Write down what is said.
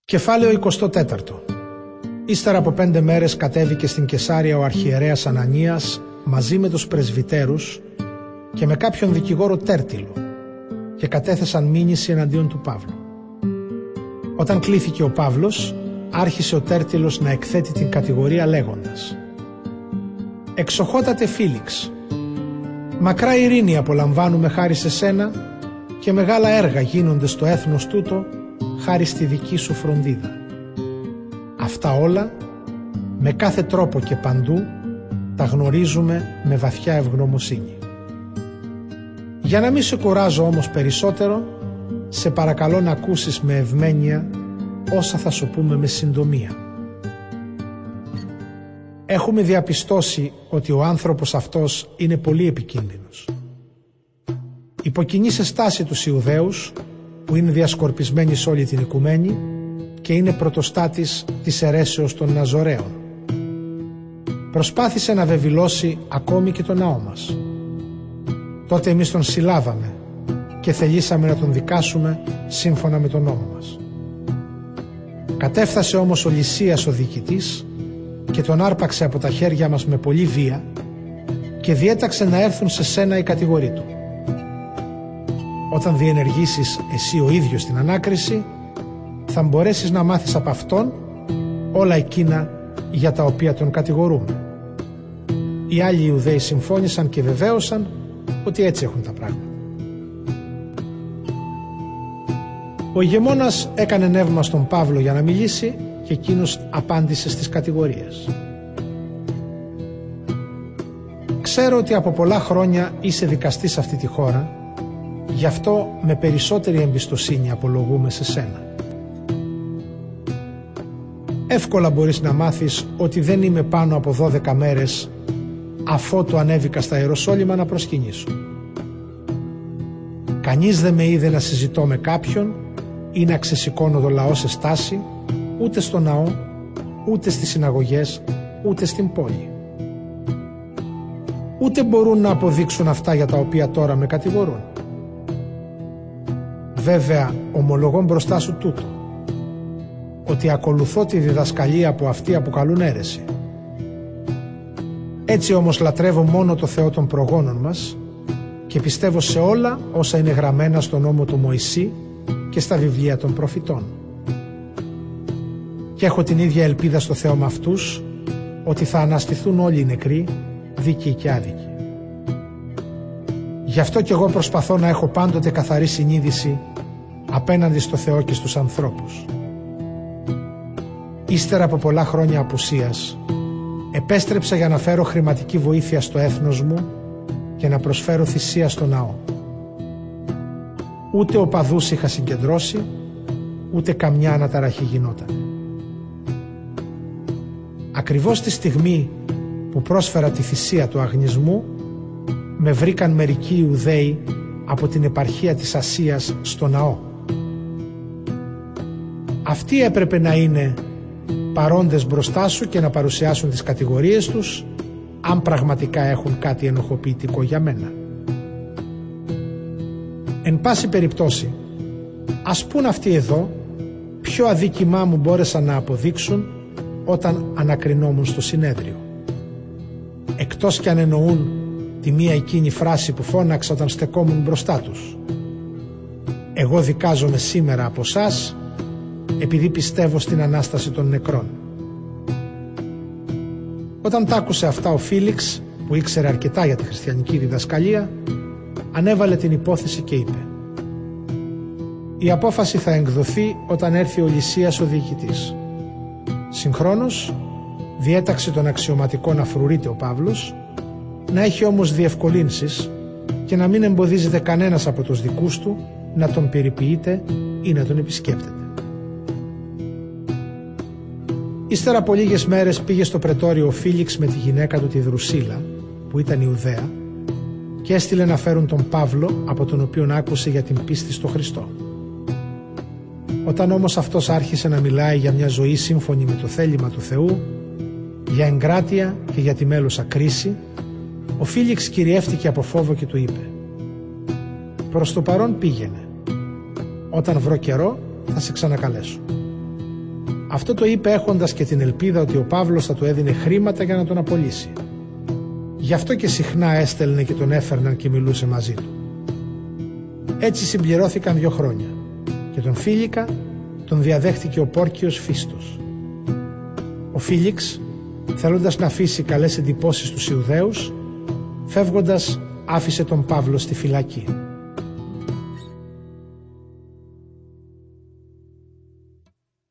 Κεφάλαιο 24. Ύστερα από 5 μέρες κατέβηκε στην Καισάρεια ο αρχιερέας Ανανίας μαζί με τους πρεσβυτέρους και με κάποιον δικηγόρο Τέρτυλο και κατέθεσαν μήνυση εναντίον του Παύλου. Όταν κλήθηκε ο Παύλος, άρχισε ο Τέρτυλος να εκθέτει την κατηγορία λέγοντας: «Εξοχότατε Φήλιξ, μακρά ειρήνη απολαμβάνουμε χάρη σε σένα και μεγάλα έργα γίνονται στο έθνος τούτο χάρη στη δική σου φροντίδα. Αυτά όλα, με κάθε τρόπο και παντού, τα γνωρίζουμε με βαθιά ευγνωμοσύνη. Για να μην σε κουράζω όμως περισσότερο, σε παρακαλώ να ακούσεις με ευμένεια όσα θα σου πούμε με συντομία. Έχουμε διαπιστώσει ότι ο άνθρωπος αυτός είναι πολύ επικίνδυνος. Υποκινεί σε στάση τους Ιουδαίους, που είναι διασκορπισμένοι σε όλη την οικουμένη και είναι πρωτοστάτης της αιρέσεως των Ναζωραίων. Προσπάθησε να βεβηλώσει ακόμη και τον ναό μας. Τότε εμείς τον συλλάβαμε και θελήσαμε να τον δικάσουμε σύμφωνα με τον νόμο μας. Κατέφθασε όμως ο Λυσίας ο διοικητής και τον άρπαξε από τα χέρια μας με πολλή βία και διέταξε να έρθουν σε σένα οι κατηγοροί του. Όταν διενεργήσεις εσύ ο ίδιος την ανάκριση, θα μπορέσεις να μάθεις από αυτόν όλα εκείνα για τα οποία τον κατηγορούμε». Οι άλλοι Ιουδαίοι συμφώνησαν και βεβαίωσαν ότι έτσι έχουν τα πράγματα. Ο ηγεμόνας έκανε νεύμα στον Παύλο για να μιλήσει και εκείνος απάντησε στις κατηγορίες. «Ξέρω ότι από πολλά χρόνια είσαι δικαστής σε αυτή τη χώρα, γι' αυτό με περισσότερη εμπιστοσύνη απολογούμε σε σένα. Εύκολα μπορείς να μάθεις ότι δεν είμαι πάνω από 12 μέρες αφότου ανέβηκα στα Ιεροσόλυμα να προσκυνήσω. Κανείς δεν με είδε να συζητώ με κάποιον ή να ξεσηκώνω το λαό σε στάση, ούτε στο ναό, ούτε στις συναγωγές, ούτε στην πόλη. Ούτε μπορούν να αποδείξουν αυτά για τα οποία τώρα με κατηγορούν. Βέβαια, ομολογώ μπροστά σου τούτο, ότι ακολουθώ τη διδασκαλία που αυτοί αποκαλούν αίρεση. Έτσι όμως λατρεύω μόνο το Θεό των προγόνων μας και πιστεύω σε όλα όσα είναι γραμμένα στον νόμο του Μωυσή και στα βιβλία των προφητών. Και έχω την ίδια ελπίδα στο Θεό με αυτούς, ότι θα αναστηθούν όλοι οι νεκροί, δίκαιοι και άδικοι. Γι' αυτό κι εγώ προσπαθώ να έχω πάντοτε καθαρή συνείδηση απέναντι στο Θεό και στους ανθρώπους. Ύστερα από πολλά χρόνια απουσίας, επέστρεψα για να φέρω χρηματική βοήθεια στο έθνος μου και να προσφέρω θυσία στο ναό. Ούτε οπαδούς είχα συγκεντρώσει, ούτε καμιά αναταραχή γινόταν. Ακριβώς τη στιγμή που πρόσφερα τη θυσία του αγνισμού, με βρήκαν μερικοί Ιουδαίοι από την επαρχία της Ασίας στο ναό. Αυτοί έπρεπε να είναι παρόντες μπροστά σου και να παρουσιάσουν τις κατηγορίες τους, αν πραγματικά έχουν κάτι ενοχοποιητικό για μένα. Εν πάση περιπτώσει, ας πούν αυτοί εδώ ποιο αδίκημά μου μπόρεσαν να αποδείξουν όταν ανακρινόμουν στο συνέδριο. Εκτός κι αν εννοούν τη μία εκείνη φράση που φώναξα όταν στεκόμουν μπροστά τους: «Εγώ δικάζομαι σήμερα από σας επειδή πιστεύω στην Ανάσταση των νεκρών». Όταν τ' άκουσε αυτά ο Φήλιξ, που ήξερε αρκετά για τη χριστιανική διδασκαλία, ανέβαλε την υπόθεση και είπε: «Η απόφαση θα εκδοθεί όταν έρθει ο Λυσίας ο διοικητής». Συγχρόνως διέταξε τον αξιωματικό να φρουρείται ο Παύλος, να έχει όμως διευκολύνσεις και να μην εμποδίζεται κανένας από τους δικούς του να τον περιποιείται ή να τον επισκέπτεται. Ύστερα από λίγες μέρες πήγε στο πρετόριο ο Φήλιξ με τη γυναίκα του τη Δρουσίλα, που ήταν Ιουδαία, και έστειλε να φέρουν τον Παύλο, από τον οποίον άκουσε για την πίστη στο Χριστό. Όταν όμως αυτός άρχισε να μιλάει για μια ζωή σύμφωνη με το θέλημα του Θεού, για εγκράτεια και για τη μέλουσα κρίση, ο Φήλιξ κυριεύτηκε από φόβο και του είπε: «Προς το παρόν πήγαινε. Όταν βρω καιρό θα σε ξανακαλέσω». Αυτό το είπε έχοντας και την ελπίδα ότι ο Παύλος θα του έδινε χρήματα για να τον απολύσει. Γι' αυτό και συχνά έστελνε και τον έφερναν και μιλούσε μαζί του. Έτσι συμπληρώθηκαν 2 χρόνια και τον Φίλικα τον διαδέχτηκε ο Πόρκιος Φίστος. Ο Φίλιξ, θέλοντας να αφήσει καλές εντυπώσεις στους Ιουδαίους, φεύγοντας άφησε τον Παύλο στη φυλακή.